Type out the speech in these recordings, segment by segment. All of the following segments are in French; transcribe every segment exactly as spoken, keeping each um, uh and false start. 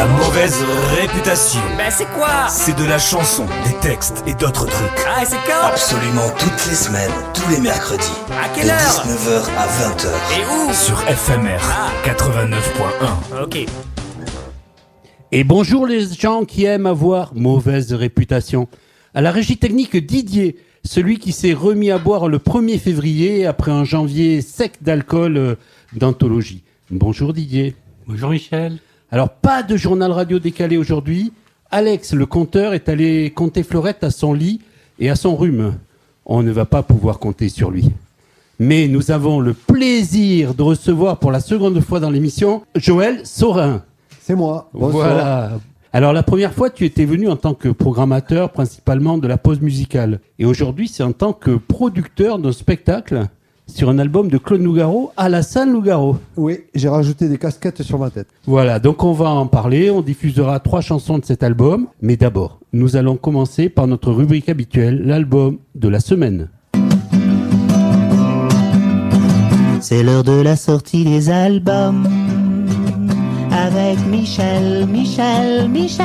La mauvaise réputation. Ben c'est quoi? C'est de la chanson, des textes et d'autres trucs. Ah, et c'est quand? Absolument toutes les semaines, tous les mercredis. À quelle de heure? dix-neuf heures à vingt heures. Et où? Sur F M R Ah. quatre-vingt-neuf point un. Ok. Et bonjour les gens qui aiment avoir mauvaise réputation. À la régie technique, Didier, celui qui s'est remis à boire le premier février après un janvier sec d'alcool euh, d'anthologie. Bonjour Didier. Bonjour Michel. Alors, pas de journal radio décalé aujourd'hui. Alex, le compteur, est allé compter Fleurette à son lit et à son rhume. On ne va pas pouvoir compter sur lui. Mais nous avons le plaisir de recevoir pour la seconde fois dans l'émission Joël Saurin. C'est moi. Bonsoir. Voilà. Alors, la première fois, tu étais venu en tant que programmateur, principalement de la pause musicale. Et aujourd'hui, c'est en tant que producteur d'un spectacle sur un album de Claude Nougaro à la salle Nougaro. Oui, j'ai rajouté des casquettes sur ma tête. Voilà, donc on va en parler. On diffusera trois chansons de cet album. Mais d'abord, nous allons commencer par notre rubrique habituelle, l'album de la semaine. C'est l'heure de la sortie des albums avec Michel, Michel, Michel.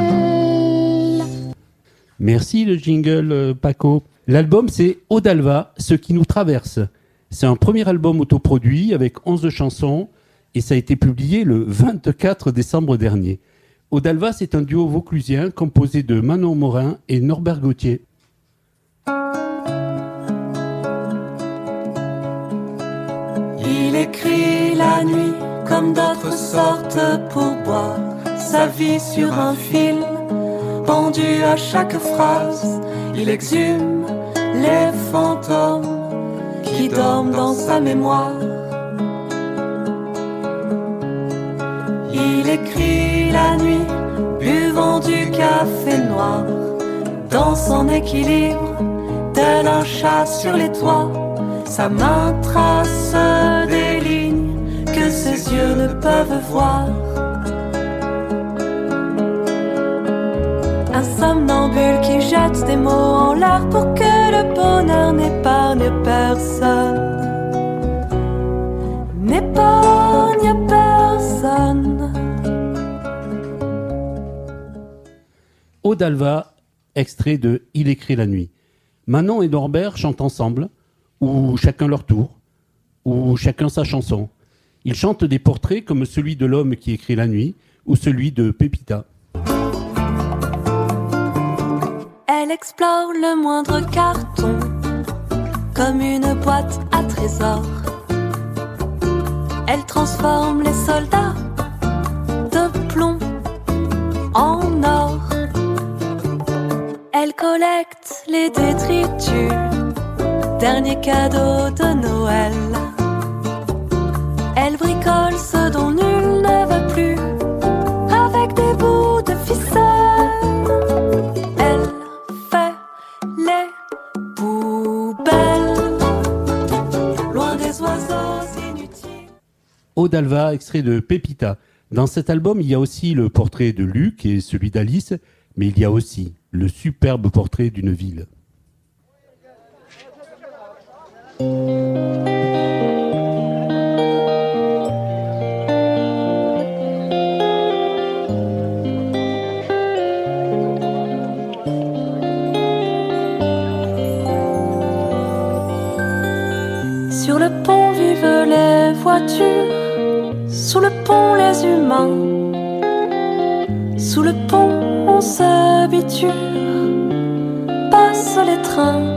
Merci le jingle, euh, Paco. L'album, c'est Odalva, ce qui nous traverse. C'est un premier album autoproduit avec onze chansons et ça a été publié le vingt-quatre décembre dernier. Odalva, c'est un duo vauclusien composé de Manon Morin et Norbert Gauthier. Il écrit la nuit comme d'autres sortent pour boire sa vie sur un fil, pendu à chaque phrase. Il exhume les fantômes qui dorment dans sa mémoire. Il écrit la nuit, buvant du café noir, dans son équilibre, tel un chat sur les toits. Sa main trace des lignes que ses yeux ne peuvent voir. Un somnambule qui jette des mots en l'air pour que le bonheur n'épargne personne. N'épargne personne. Odalva, extrait de Il écrit la nuit. Manon et Norbert chantent ensemble, ou chacun leur tour, ou chacun sa chanson. Ils chantent des portraits comme celui de l'homme qui écrit la nuit, ou celui de Pépita. Elle explore le moindre carton comme une boîte à trésors. Elle transforme les soldats de plomb en or. Elle collecte les détritus, dernier cadeau de Noël. Elle bricole ce dont nul ne veut plus avec des bouts de ficelle. Elle fait les poubelles loin des oiseaux inutiles. Odalva, extrait de Pépita. Dans cet album, il y a aussi le portrait de Luc et celui d'Alice, mais il y a aussi le superbe portrait d'une ville. Sur le pont vivent les voitures, sous le pont les humains. Sous le pont on s'habitue, passent les trains.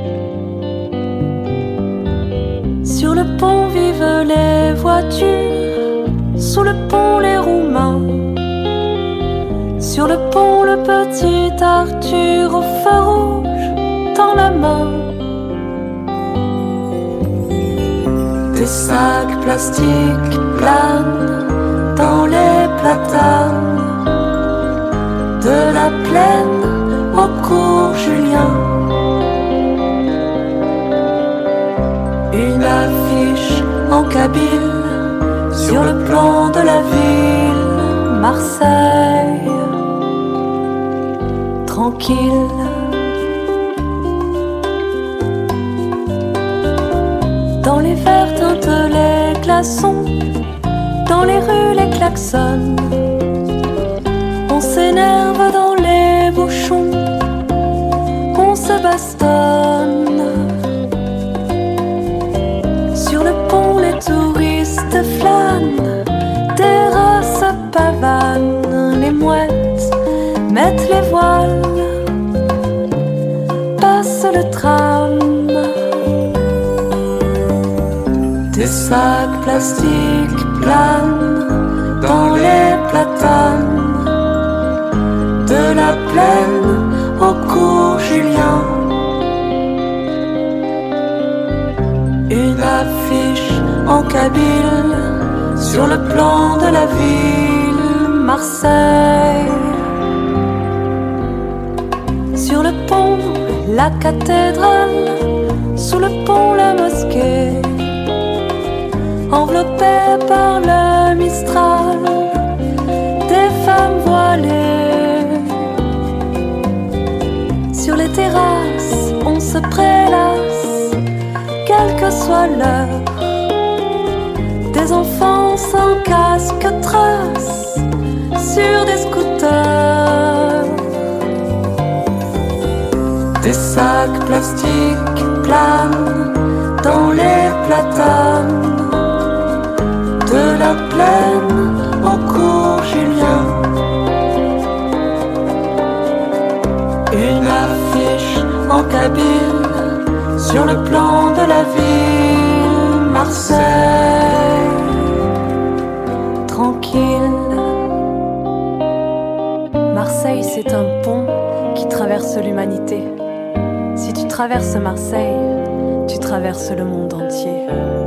Sur le pont vivent les voitures, sous le pont les Roumains. Sur le pont le petit Arthur au feu rouge dans la main. Des sacs plastiques planent dans les platanes de la plaine au cours Julien. Une affiche en kabyle sur le plan de la ville, Marseille, tranquille. Dans les verres teintent les glaçons, dans les rues les klaxons. sacs plastiques planent dans les platanes, de la plaine au cours Julien. Une affiche en kabyle sur le plan de la ville, Marseille. Sur le pont, la cathédrale, sous le pont, la mosquée, enveloppée par le Mistral, des femmes voilées. Sur les terrasses, on se prélasse, quelle que soit l'heure. Des enfants sans casque tracent sur des scooters. Des sacs plastiques planent dans les platanes, de la plaine au cours Julien. Une affiche en kabyle sur le plan de la ville, Marseille. Tranquille. Marseille, c'est un pont qui traverse l'humanité. Si tu traverses Marseille, tu traverses le monde entier.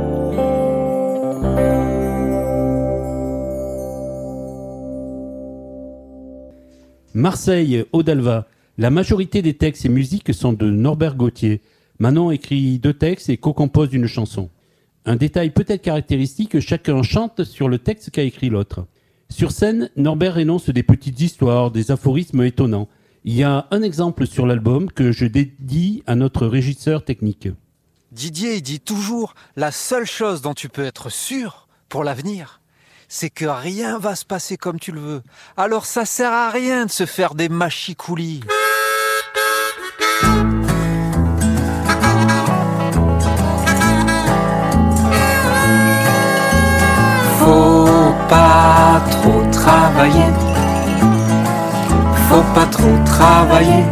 Marseille, Odalva. La majorité des textes et musiques sont de Norbert Gauthier. Manon écrit deux textes et co-compose une chanson. Un détail peut-être caractéristique, chacun chante sur le texte qu'a écrit l'autre. Sur scène, Norbert énonce des petites histoires, des aphorismes étonnants. Il y a un exemple sur l'album que je dédie à notre régisseur technique. Didier, il dit toujours, la seule chose dont tu peux être sûr pour l'avenir, c'est que rien va se passer comme tu le veux. Alors ça sert à rien de se faire des machicoulis. Faut pas trop travailler, faut pas trop travailler,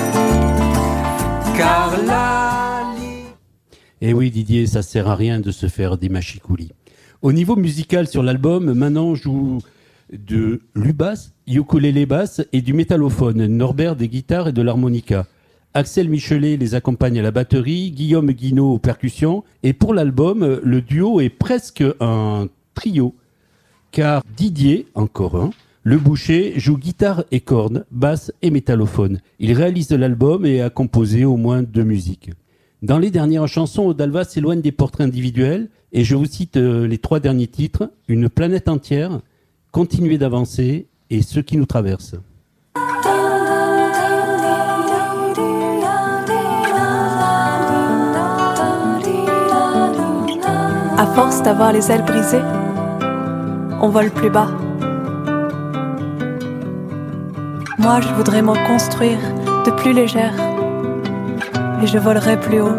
car la li... Eh oui Didier, ça sert à rien de se faire des machicoulis. Au niveau musical sur l'album, Manon joue de l'ubasse, ukulélé basse et du métallophone, Norbert des guitares et de l'harmonica. Axel Michelet les accompagne à la batterie, Guillaume Guinaud aux percussions, et pour l'album, le duo est presque un trio, car Didier, encore un, le boucher, joue guitare et cordes, basse et métallophone. Il réalise l'album et a composé au moins deux musiques. Dans les dernières chansons, Odalva s'éloigne des portraits individuels, et je vous cite euh, les trois derniers titres, Une planète entière, Continuer d'avancer et Ceux qui nous traversent. À force d'avoir les ailes brisées, on vole plus bas. Moi, je voudrais m'en construire de plus légère, et je volerai plus haut.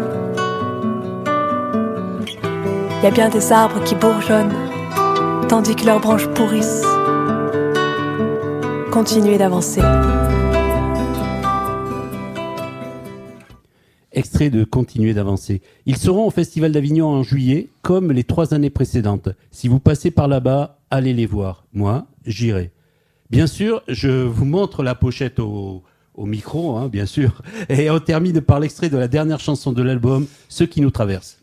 Il y a bien des arbres qui bourgeonnent, tandis que leurs branches pourrissent. Continuez d'avancer. Extrait de Continuer d'avancer. Ils seront au Festival d'Avignon en juillet, comme les trois années précédentes. Si vous passez par là-bas, allez les voir. Moi, j'irai. Bien sûr, je vous montre la pochette au, au micro, hein, bien sûr. Et on termine par l'extrait de la dernière chanson de l'album, Ceux qui nous traversent.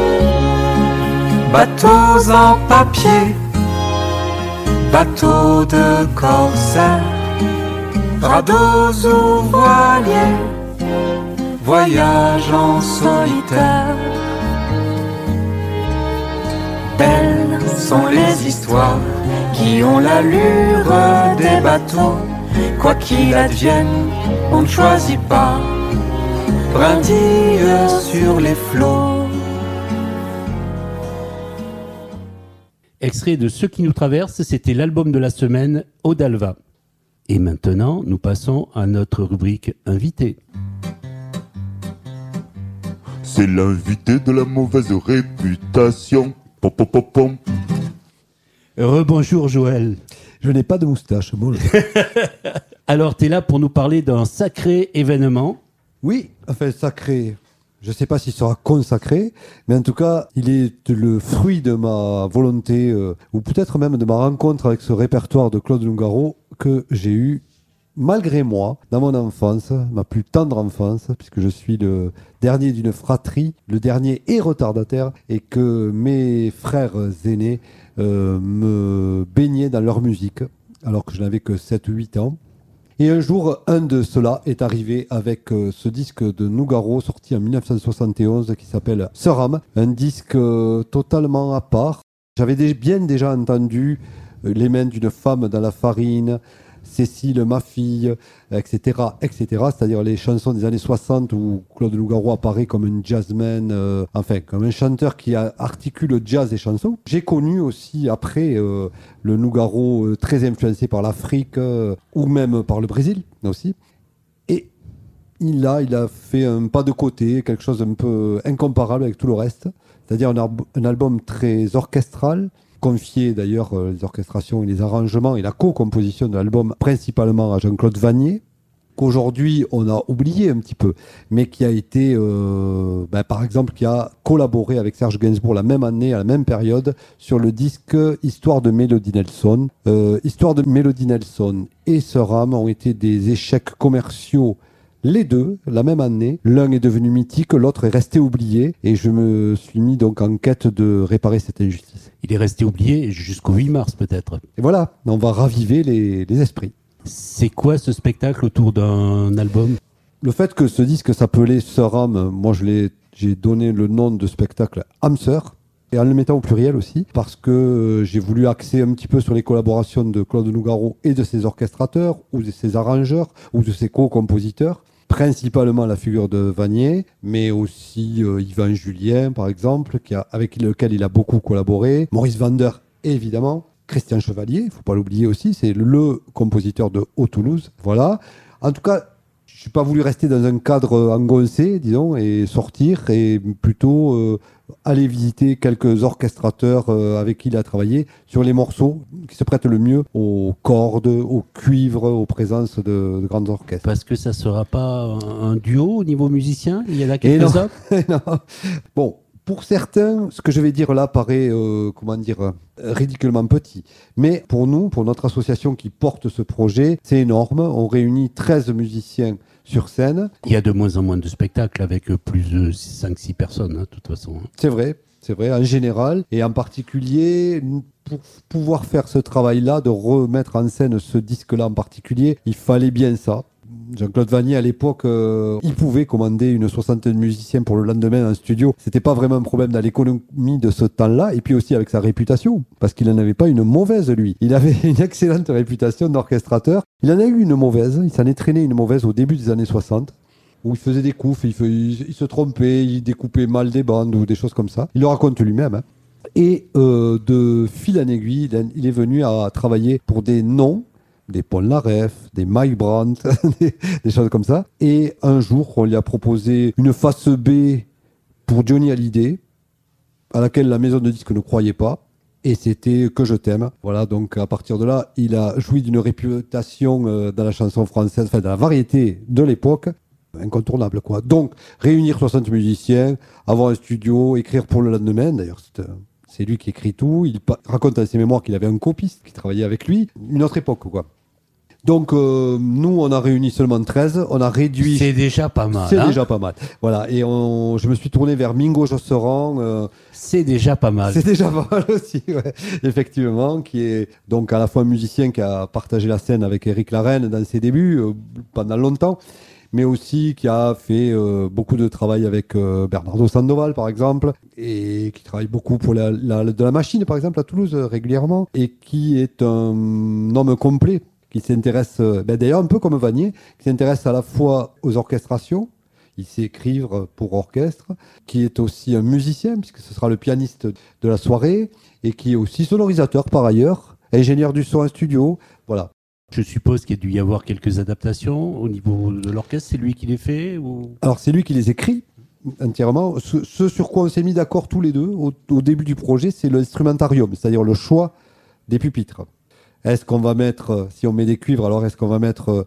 Bateaux en papier, bateaux de corsaire, radeaux ou voiliers, voyage en solitaire. Belles sont les histoires qui ont l'allure des bateaux. Quoi qu'il advienne, on ne choisit pas, brindille sur les flots. Extrait de Ceux qui nous traversent, c'était l'album de la semaine, Odalva. Et maintenant, nous passons à notre rubrique invité. C'est l'invité de la mauvaise réputation. Pom, pom, pom, pom. Rebonjour Joël. Je n'ai pas de moustache. Bonjour. Alors, tu es là pour nous parler d'un sacré événement. Oui, enfin sacré. Je ne sais pas s'il sera consacré, mais en tout cas, il est le fruit de ma volonté, euh, ou peut-être même de ma rencontre avec ce répertoire de Claude Nougaro que j'ai eu, malgré moi, dans mon enfance, ma plus tendre enfance, puisque je suis le dernier d'une fratrie, le dernier et retardataire, et que mes frères aînés euh, me baignaient dans leur musique, alors que je n'avais que sept ou huit ans. Et un jour, un de ceux-là est arrivé avec euh, ce disque de Nougaro sorti en dix-neuf cent soixante et onze qui s'appelle Seram, un disque euh, totalement à part. J'avais dé- bien déjà entendu euh, Les mains d'une femme dans la farine, Cécile, ma fille, et cetera, et cetera. C'est-à-dire les chansons des années soixante où Claude Nougaro apparaît comme un jazzman, euh, enfin comme un chanteur qui a, articule jazz et chansons. J'ai connu aussi après euh, le Nougaro euh, très influencé par l'Afrique euh, ou même par le Brésil aussi. Et il a, il a fait un pas de côté, quelque chose d'un peu incomparable avec tout le reste. C'est-à-dire un, ar- un album très orchestral, confié d'ailleurs euh, les orchestrations et les arrangements et la co-composition de l'album principalement à Jean-Claude Vannier, qu'aujourd'hui on a oublié un petit peu, mais qui a été, euh, ben, par exemple, qui a collaboré avec Serge Gainsbourg la même année, à la même période, sur le disque Histoire de Melody Nelson. Euh, Histoire de Melody Nelson et Seram ont été des échecs commerciaux. Les deux, la même année, l'un est devenu mythique, l'autre est resté oublié, et je me suis mis donc en quête de réparer cette injustice. Il est resté oublié jusqu'au huit mars peut-être. Et voilà, on va raviver les, les esprits. C'est quoi ce spectacle autour d'un album ? Le fait que ce disque s'appelait Seram, moi je l'ai, j'ai donné le nom de spectacle âme sœur, et en le mettant au pluriel aussi, parce que euh, j'ai voulu axer un petit peu sur les collaborations de Claude Nougaro et de ses orchestrateurs, ou de ses arrangeurs, ou de ses co-compositeurs. Principalement la figure de Vannier, mais aussi euh, Yvan Julien, par exemple, qui a, avec lequel il a beaucoup collaboré. Maurice Vander, évidemment. Christian Chevalier, il ne faut pas l'oublier aussi, c'est le compositeur de Haut-Toulouse. Voilà. En tout cas, je n'ai pas voulu rester dans un cadre engoncé, disons, et sortir, et plutôt euh, aller visiter quelques orchestrateurs euh, avec qui il a travaillé sur les morceaux qui se prêtent le mieux aux cordes, aux cuivres, aux présences de, de grands orchestres. Parce que ça ne sera pas un, un duo au niveau musicien ? Il y en a Et non. quelques-uns ? Non. Bon, pour certains, ce que je vais dire là paraît, euh, comment dire, euh, ridiculement petit. Mais pour nous, pour notre association qui porte ce projet, c'est énorme. On réunit treize musiciens sur scène. Il y a de moins en moins de spectacles avec plus de cinq six personnes, hein, de toute façon. C'est vrai, c'est vrai, en général. Et en particulier, pour pouvoir faire ce travail-là, de remettre en scène ce disque-là en particulier, il fallait bien ça. Jean-Claude Vannier, à l'époque, euh, il pouvait commander une soixantaine de musiciens pour le lendemain en studio. C'était pas vraiment un problème dans l'économie de ce temps-là, et puis aussi avec sa réputation, parce qu'il n'en avait pas une mauvaise, lui. Il avait une excellente réputation d'orchestrateur. Il en a eu une mauvaise, il s'en est traîné une mauvaise au début des années soixante, où il faisait des coups, il, fait, il, il se trompait, il découpait mal des bandes ou des choses comme ça. Il le raconte lui-même. Hein. Et euh, de fil en aiguille, il est venu à travailler pour des noms, des Paul Naref, des Mike Brandt, des, des choses comme ça. Et un jour, on lui a proposé une face B pour Johnny Hallyday, à laquelle la maison de disques ne croyait pas. Et c'était Que je t'aime. Voilà, donc à partir de là, il a joui d'une réputation euh, dans la chanson française, enfin dans la variété de l'époque, incontournable quoi. Donc, réunir soixante musiciens, avoir un studio, écrire pour le lendemain, d'ailleurs c'est... Euh, C'est lui qui écrit tout. Il pa- raconte dans ses mémoires qu'il avait un copiste qui travaillait avec lui. Une autre époque, quoi. Donc, euh, nous, on a réuni seulement treize. On a réduit... C'est déjà pas mal. C'est hein déjà pas mal. Voilà. Et on... je me suis tourné vers Mingo Josserand. Euh... C'est déjà pas mal. C'est déjà pas mal aussi, ouais. Effectivement. Qui est donc à la fois un musicien qui a partagé la scène avec Éric Larreine dans ses débuts, euh, pendant longtemps, mais aussi qui a fait euh, beaucoup de travail avec euh, Bernardo Sandoval, par exemple, et qui travaille beaucoup pour la, la, de la machine, par exemple, à Toulouse, euh, régulièrement, et qui est un homme complet, qui s'intéresse, euh, ben, d'ailleurs un peu comme Vannier, qui s'intéresse à la fois aux orchestrations, il sait écrire pour orchestre, qui est aussi un musicien, puisque ce sera le pianiste de la soirée, et qui est aussi sonorisateur par ailleurs, ingénieur du son en studio, voilà. Je suppose qu'il y a dû y avoir quelques adaptations au niveau de l'orchestre. C'est lui qui les fait ou... Alors, c'est lui qui les écrit entièrement. Ce, ce sur quoi on s'est mis d'accord tous les deux au, au début du projet, c'est l'instrumentarium, c'est-à-dire le choix des pupitres. Est-ce qu'on va mettre, si on met des cuivres, alors est-ce qu'on va mettre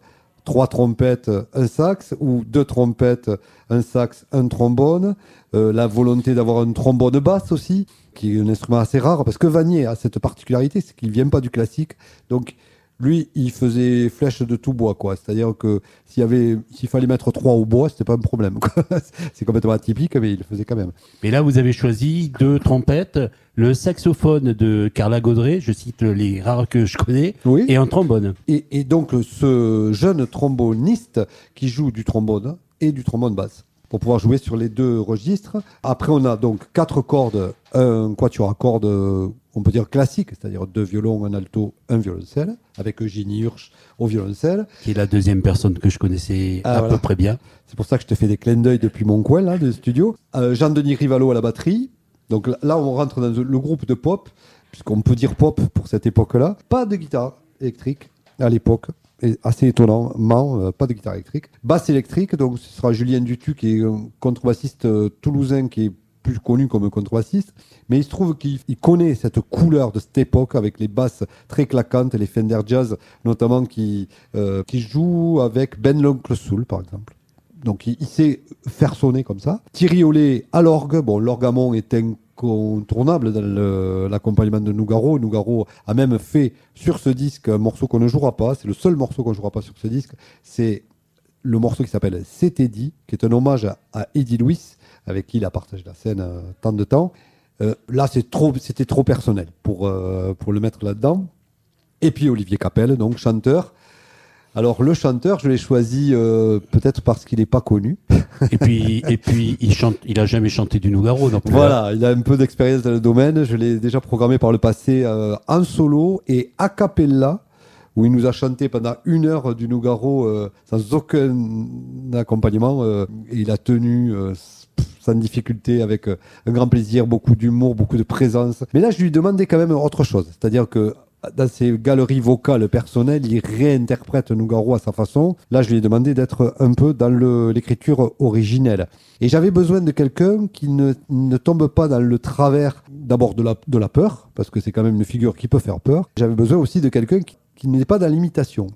trois trompettes, un sax, ou deux trompettes, un sax, un trombone. Euh, la volonté d'avoir un trombone basse aussi, qui est un instrument assez rare, parce que Vannier a cette particularité, c'est qu'il ne vient pas du classique. Donc, lui, il faisait flèche de tout bois, quoi. C'est-à-dire que s'il y avait, s'il fallait mettre trois au bois, c'était pas un problème, quoi. C'est complètement atypique, mais il le faisait quand même. Mais là, vous avez choisi deux trompettes, le saxophone de Carla Gaudret, je cite les rares que je connais, oui. Et un trombone. Et, et donc, ce jeune tromboniste qui joue du trombone et du trombone basse, pour pouvoir jouer sur les deux registres. Après, on a donc quatre cordes, un quatuor à cordes, on peut dire classique, c'est-à-dire deux violons, un alto, un violoncelle, avec Eugénie Hirsch au violoncelle. Qui est la deuxième personne que je connaissais ah, à voilà. peu près bien. C'est pour ça que je te fais des clins d'œil depuis mon coin, là, de studio. Euh, Jean-Denis Rivalo à la batterie. Donc là, on rentre dans le groupe de pop, puisqu'on peut dire pop pour cette époque-là. Pas de guitare électrique à l'époque. Et assez étonnamment, euh, pas de guitare électrique. Basse électrique, donc ce sera Julien Dutu, qui est un contrebassiste euh, toulousain, qui est plus connu comme contrebassiste. Mais il se trouve qu'il il connaît cette couleur de cette époque, avec les basses très claquantes, les Fender Jazz, notamment, qui, euh, qui jouent avec Ben l'Oncle Soul, par exemple. Donc il, il sait faire sonner comme ça. Thierry Ollet à l'orgue. Bon, l'orgamon est incontournable dans le, l'accompagnement de Nougaro. Nougaro a même fait sur ce disque un morceau qu'on ne jouera pas. C'est le seul morceau qu'on ne jouera pas sur ce disque. C'est le morceau qui s'appelle C'est Eddie, qui est un hommage à, à Eddie Louis, avec qui il a partagé la scène euh, tant de temps. Euh, là, c'est trop, c'était trop personnel pour, euh, pour le mettre là-dedans. Et puis Olivier Capel, donc chanteur. Alors le chanteur, je l'ai choisi euh, peut-être parce qu'il n'est pas connu. Et puis, et puis il chante, il a jamais chanté du Nougaro. Donc voilà, il a un peu d'expérience dans le domaine. Je l'ai déjà programmé par le passé euh, en solo et a cappella, où il nous a chanté pendant une heure du Nougaro euh, sans aucun accompagnement. Euh, et il a tenu euh, sans difficulté, avec euh, un grand plaisir, beaucoup d'humour, beaucoup de présence. Mais là, je lui demandais quand même autre chose, c'est-à-dire que dans ses galeries vocales personnelles, il réinterprète Nougaro à sa façon. Là, je lui ai demandé d'être un peu dans le, l'écriture originelle. Et j'avais besoin de quelqu'un qui ne, ne tombe pas dans le travers, d'abord de la, de la peur, parce que c'est quand même une figure qui peut faire peur. J'avais besoin aussi de quelqu'un qui, qui n'est pas dans l'imitation.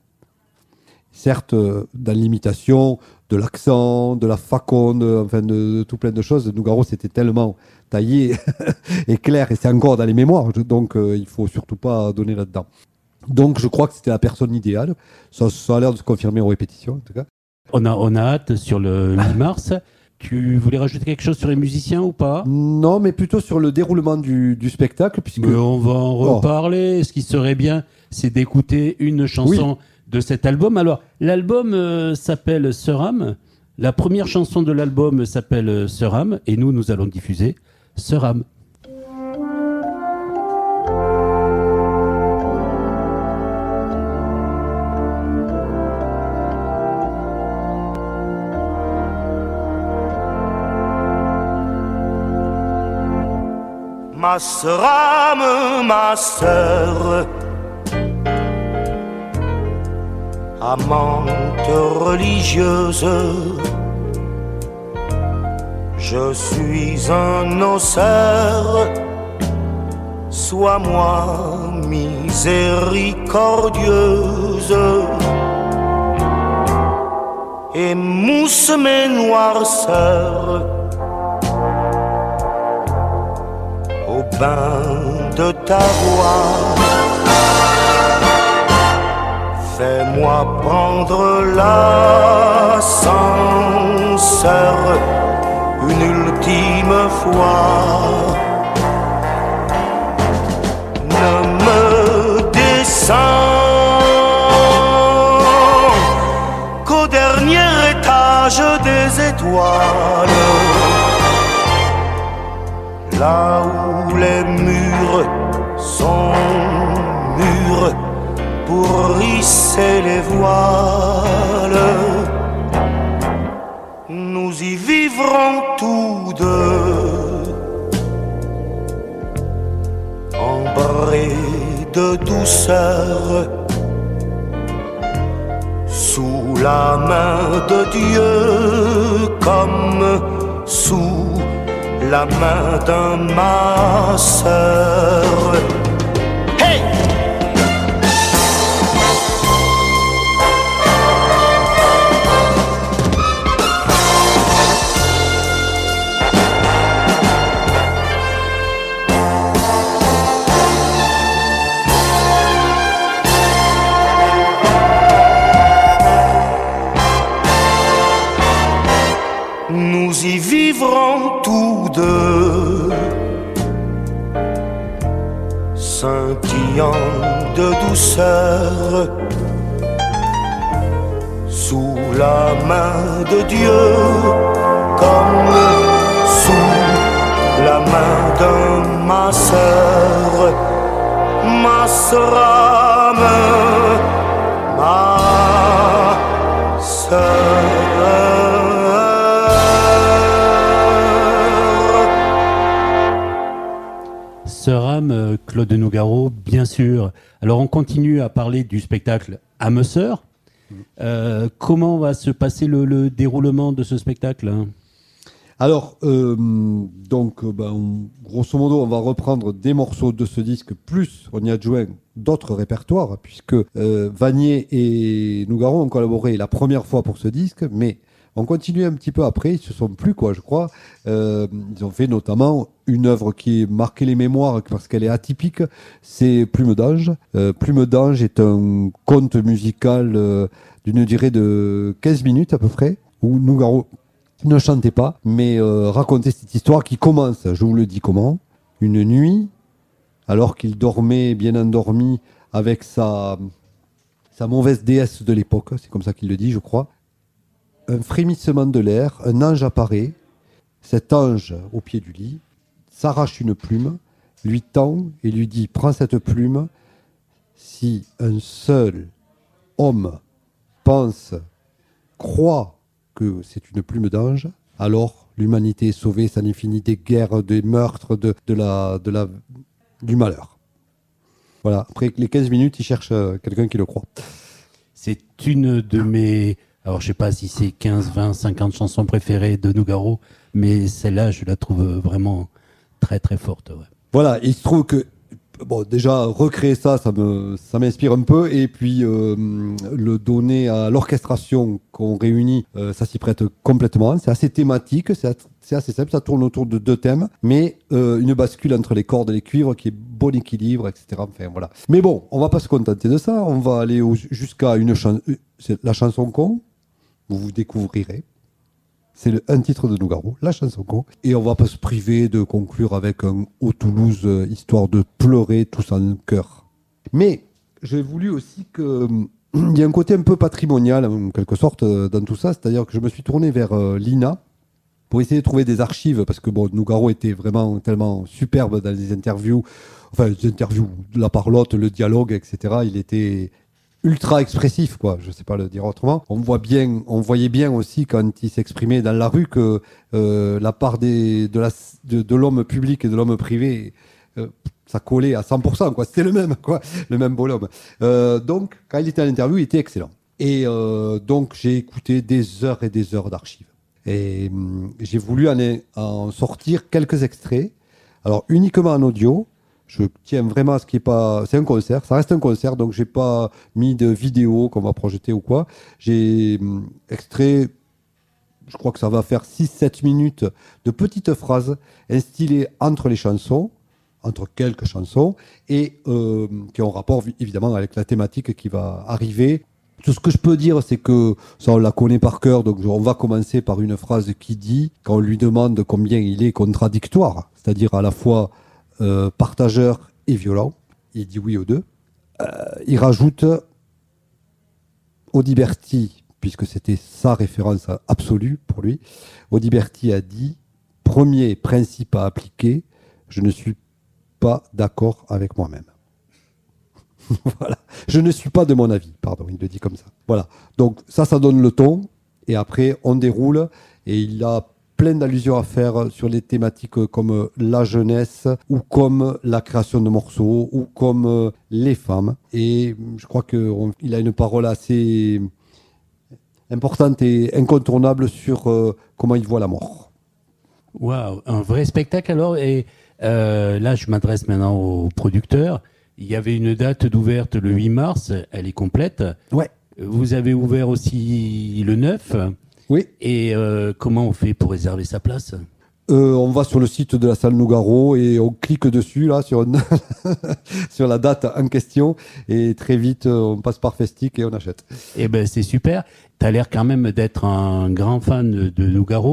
Certes, dans l'imitation de l'accent, de la faconde, enfin de, de tout plein de choses. Nougaro, c'était tellement taillé et clair, et c'est encore dans les mémoires, donc euh, il faut surtout pas donner là-dedans. Donc je crois que c'était la personne idéale. Ça, ça a l'air de se confirmer aux répétitions, en tout cas. On a, on a hâte sur le huit mars. Tu voulais rajouter quelque chose sur les musiciens ou pas ? Non, mais plutôt sur le déroulement du, du spectacle. Puisque... Mais on va en reparler. Oh. Ce qui serait bien, c'est d'écouter une chanson oui. de cet album. Alors, l'album euh, s'appelle Sœur-âme. La première chanson de l'album s'appelle Sœur-âme. Et nous, nous allons diffuser Sœur-âme. Ma sœur âme, ma sœur, amante religieuse, je suis un osseur, sois-moi miséricordieuse, et mousse mes noirceurs au bain de ta voix. Fais-moi prendre l'ascenseur une ultime fois. Ne me descends qu'au dernier étage des étoiles, là où les murs sont mûrs pour hisser les voiles. Nous y vivrons tous deux, embrés de douceur, sous la main de Dieu, comme sous la main d'un masseur. Hey! y vivrons tous deux, scintillant de douceur, sous la main de Dieu, comme sous la main d'un masseur, massera ma sœur. Sœur Âme, Claude Nougaro, bien sûr. Alors on continue à parler du spectacle Âme Sœur. Euh, comment va se passer le, le déroulement de ce spectacle, hein? Alors, euh, donc, ben, on- grosso modo, on va reprendre des morceaux de ce disque, plus on y adjoint d'autres répertoires, puisque euh, Vanier et Nougaro ont collaboré la première fois pour ce disque, mais on continue un petit peu après, ils se sont plus, quoi, je crois. Euh, ils ont fait notamment une œuvre qui marquait les mémoires parce qu'elle est atypique, c'est Plume d'Ange. Euh, Plume d'Ange est un conte musical euh, d'une durée de quinze minutes à peu près, où Nougaro ne chantait pas, mais euh, racontait cette histoire qui commence, je vous le dis comment, une nuit, alors qu'il dormait bien endormi avec sa, sa mauvaise déesse de l'époque, c'est comme ça qu'il le dit, je crois. Un frémissement de l'air, un ange apparaît, cet ange au pied du lit s'arrache une plume, lui tend et lui dit « Prends cette plume, si un seul homme pense, croit que c'est une plume d'ange, alors l'humanité est sauvée, ça n'est fini des guerres, des meurtres, de, de la, de la, du malheur. » Voilà, après les quinze minutes, il cherche euh, quelqu'un qui le croit. C'est une de mes... Alors, je sais pas si c'est quinze, vingt, cinquante chansons préférées de Nougaro, mais celle-là, je la trouve vraiment très, très forte. Ouais. Voilà, il se trouve que, bon, déjà, recréer ça, ça me, ça m'inspire un peu, et puis euh, le donner à l'orchestration qu'on réunit, euh, ça s'y prête complètement. C'est assez thématique, c'est, c'est assez simple, ça tourne autour de deux thèmes, mais euh, une bascule entre les cordes et les cuivres qui est bon équilibre, et cetera. Enfin, voilà. Mais bon, on va pas se contenter de ça, on va aller au- jusqu'à une chanson, c'est la chanson con, vous vous découvrirez. C'est le, un titre de Nougaro, la chanson con. Et on va pas se priver de conclure avec un Au Toulouse, euh, histoire de pleurer tous en chœur. Mais j'ai voulu aussi que il y a un côté un peu patrimonial, en quelque sorte, euh, dans tout ça. C'est-à-dire que je me suis tourné vers euh, l'I N A pour essayer de trouver des archives, parce que bon, Nougaro était vraiment tellement superbe dans les interviews, enfin les interviews, la parlotte, le dialogue, et cetera. Il était ultra expressif, quoi. Je sais pas le dire autrement. On voit bien, on voyait bien aussi quand il s'exprimait dans la rue que euh, la part des, de, la, de, de l'homme public et de l'homme privé, euh, ça collait à cent pour cent, quoi. C'était le même, quoi, le même bonhomme. Euh, donc, quand il était à l'interview, il était excellent. Et euh, donc, j'ai écouté des heures et des heures d'archives. Et hum, j'ai voulu en, en sortir quelques extraits. Alors, uniquement en audio. Je tiens vraiment à ce qui est pas... C'est un concert, ça reste un concert, donc j'ai pas mis de vidéo qu'on va projeter ou quoi. J'ai hum, extrait, je crois que ça va faire six sept minutes de petites phrases instillées entre les chansons, entre quelques chansons, et euh, qui ont rapport évidemment avec la thématique qui va arriver. Tout ce que je peux dire, c'est que ça, on la connaît par cœur, donc on va commencer par une phrase qui dit, quand on lui demande combien il est contradictoire, c'est-à-dire à la fois Euh, partageur et violent. Il dit oui aux deux. Euh, il rajoute Audiberti, puisque c'était sa référence absolue pour lui. Audiberti a dit premier principe à appliquer, je ne suis pas d'accord avec moi-même. Voilà. Je ne suis pas de mon avis, pardon, il le dit comme ça. Voilà. Donc ça, ça donne le ton. Et après, on déroule. Et il a plein d'allusions à faire sur les thématiques comme la jeunesse ou comme la création de morceaux ou comme les femmes. Et je crois qu'il a une parole assez importante et incontournable sur euh, comment il voit la mort. Waouh, un vrai spectacle alors. Et euh, là, je m'adresse maintenant aux producteurs. Il y avait une date d'ouverte le huit mars, elle est complète. Ouais. Vous avez ouvert aussi le neuf. Oui. Et euh, comment on fait pour réserver sa place ? euh, On va sur le site de la salle Nougaro et on clique dessus là sur, une sur la date en question et très vite on passe par Festic et on achète. Eh ben c'est super. Tu as l'air quand même d'être un grand fan de, de Nougaro.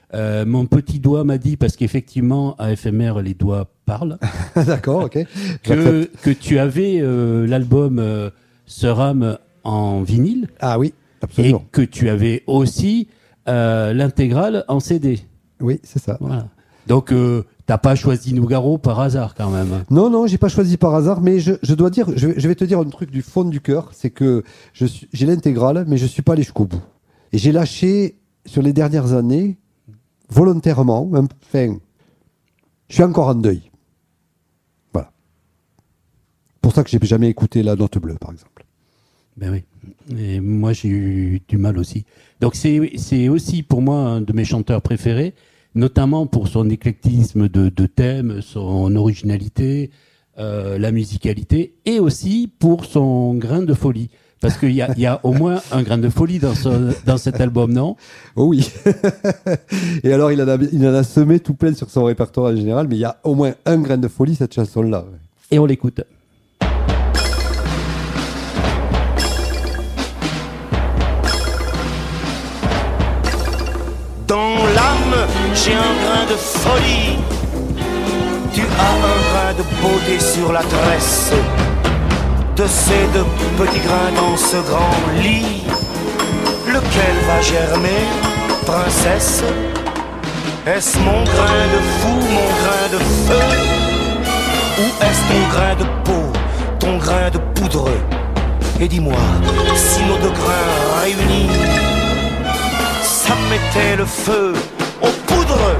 Euh, mon petit doigt m'a dit, parce qu'effectivement, à F M R, les doigts parlent. D'accord, ok. que, que tu avais euh, l'album euh, Sœur Âme en vinyle. Ah oui, absolument. Et que tu avais aussi euh, l'intégrale en C D. Oui, c'est ça. Voilà. Donc, euh, t'as pas choisi Nougaro par hasard quand même. Non, non, j'ai pas choisi par hasard, mais je, je dois dire, je, je vais te dire un truc du fond du cœur, c'est que je suis, j'ai l'intégrale, mais je suis pas allé jusqu'au bout. Et j'ai lâché sur les dernières années, volontairement, enfin, je suis encore en deuil. Voilà. Pour ça que j'ai jamais écouté La Note Bleue, par exemple. Ben oui. Et moi, j'ai eu du mal aussi. Donc, c'est, c'est aussi pour moi un de mes chanteurs préférés, notamment pour son éclectisme de, de thèmes, son originalité, euh, la musicalité, et aussi pour son grain de folie. Parce qu'il y a, y a au moins un grain de folie dans, ce, dans cet album, non ? Oh oui. Et alors, il en, a, il en a semé tout plein sur son répertoire en général, mais il y a au moins un grain de folie, cette chanson-là. Et on l'écoute. Dans l'âme, j'ai un grain de folie. Tu as un grain de beauté sur la tresse de ces deux petits grains dans ce grand lit. Lequel va germer, princesse? Est-ce mon grain de fou, mon grain de feu? Ou est-ce ton grain de peau, ton grain de poudre? Et dis-moi, si nos deux grains réunis, ça mettait le feu aux poudres.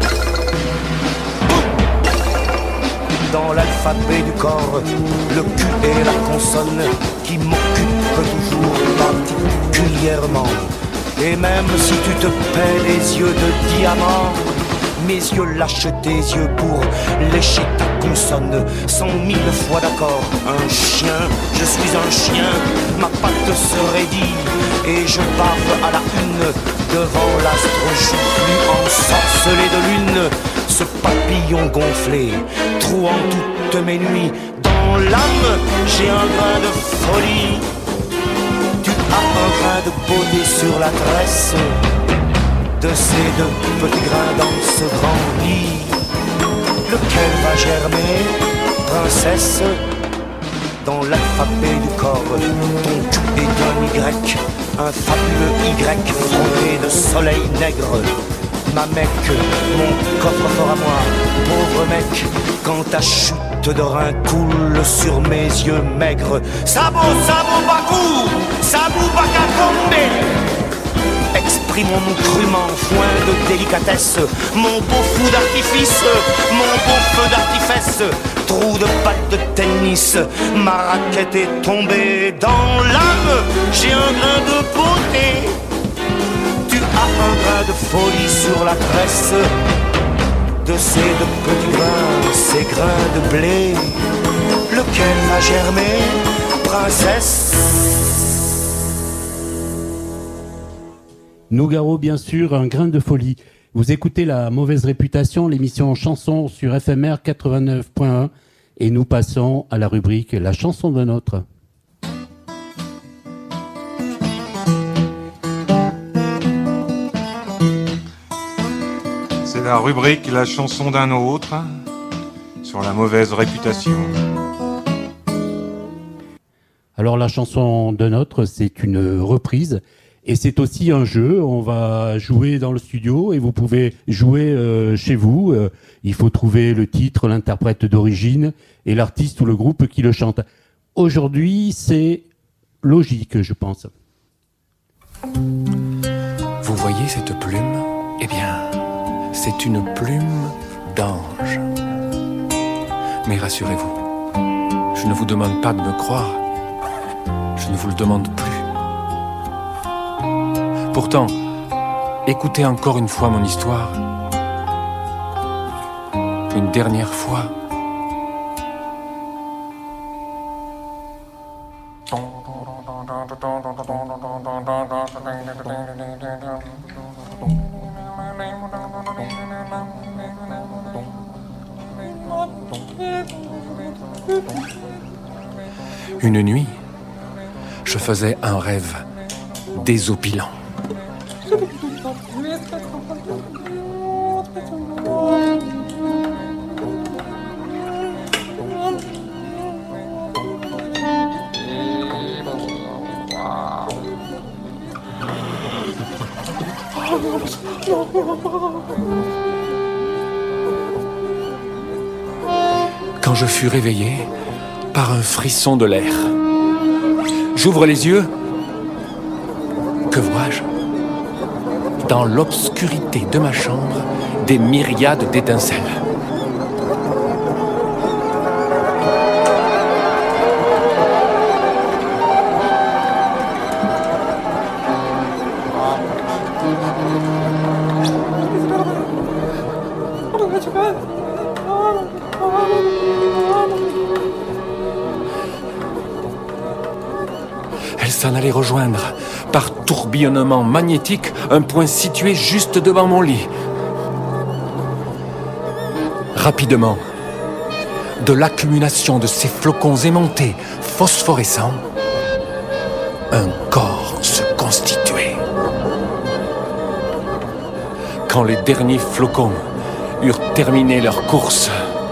Dans l'alphabet du corps, le Q et la consonne qui m'occupent toujours particulièrement. Et même si tu te paies les yeux de diamant, mes yeux lâchent tes yeux pour lécher ta consonne. Cent mille fois d'accord, un chien, je suis un chien, ma patte se raidit et je bave à la une devant l'astre joufflu ensorcelé de lune. Ce papillon gonflé, trouant toutes mes nuits. Dans l'âme, j'ai un grain de folie. Tu as un grain de beauté sur la tresse de ces deux petits grains dans ce grand lit. Lequel va germer, princesse? Dans l'alphabet du corps, ton cul est un Y, un fabuleux Y frotté de soleil nègre. Ma mec, mon coffre-fort à moi, pauvre mec, quand ta chute de rein coule sur mes yeux maigres. Sabo, sabo, bakou, sabou, bakakombe. Exprimons-nous crûment, foin de délicatesse, mon beau fou d'artifice, mon beau feu d'artifice, trou de balle de tennis, ma raquette est tombée. Dans l'âme, j'ai un grain de beauté. Tu as un grain de folie sur la tresse de ces deux petits grains, ces grains de blé. Lequel va germer, princesse? Nougaro, bien sûr, un grain de folie. Vous écoutez La Mauvaise Réputation, l'émission chanson sur F M R quatre-vingt-neuf point un, et nous passons à la rubrique La chanson d'un autre. C'est la rubrique La chanson d'un autre sur La Mauvaise Réputation. Alors la chanson d'un autre, c'est une reprise. Et c'est aussi un jeu, on va jouer dans le studio et vous pouvez jouer euh, chez vous. Euh, il faut trouver le titre, l'interprète d'origine et l'artiste ou le groupe qui le chante. Aujourd'hui, c'est logique, je pense. Vous voyez cette plume? Eh bien, c'est une plume d'ange. Mais rassurez-vous, je ne vous demande pas de me croire. Je ne vous le demande plus. Pourtant, écoutez encore une fois mon histoire. Une dernière fois. Une nuit, je faisais un rêve désopilant. Quand je fus réveillé par un frisson de l'air, j'ouvre les yeux. Que vois-je? Dans l'obscurité de ma chambre, des myriades d'étincelles. Elle s'en allait rejoindre, par tourbillonnement magnétique, un point situé juste devant mon lit. Rapidement, de l'accumulation de ces flocons aimantés, phosphorescents, un corps se constituait. Quand les derniers flocons eurent terminé leur course,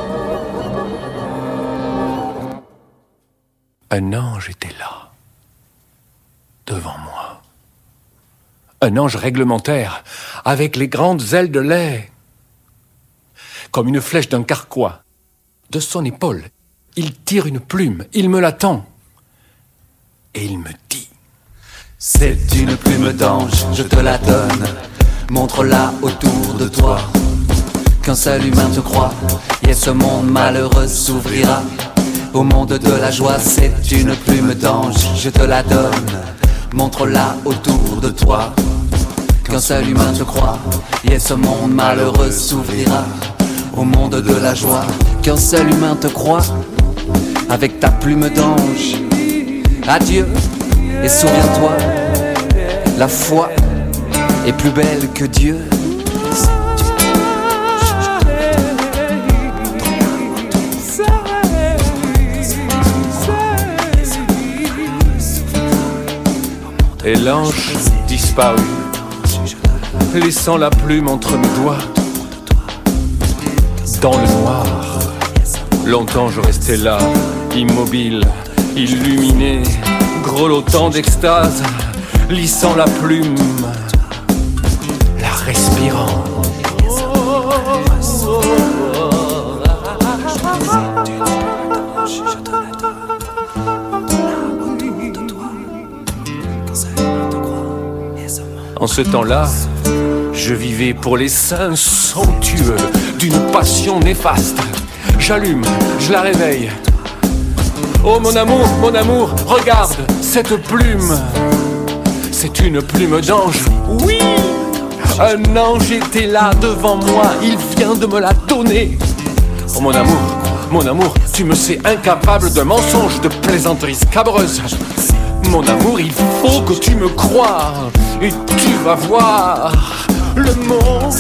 un ange était là, devant moi. Un ange réglementaire, avec les grandes ailes de lait. Comme une flèche d'un carquois. De son épaule, il tire une plume, il me la tend. Et il me dit: c'est une plume d'ange, je te la donne. Montre-la autour de toi. Qu'un seul humain te croit, et ce monde malheureux s'ouvrira. Au monde de la joie, c'est une plume d'ange, je te la donne. Montre-la autour de toi. Qu'un seul humain te croit, et ce monde malheureux s'ouvrira. Au monde de la joie, qu'un seul humain te croit, avec ta plume d'ange. Adieu, et souviens-toi, la foi est plus belle que Dieu. Et l'ange disparut, laissant la plume entre mes doigts. Dans le noir, longtemps je restais là, immobile, illuminé, grelottant d'extase, lissant la plume, la respirant. En ce temps-là, je vivais pour les seins somptueux d'une passion néfaste. J'allume, je la réveille. Oh mon amour, mon amour, regarde cette plume. C'est une plume d'ange. Oui, un ange était là devant moi. Il vient de me la donner. Oh mon amour, mon amour, tu me sais incapable de mensonges, de plaisanteries scabreuses. Mon amour, il faut que tu me croies. Et tu vas voir le monde.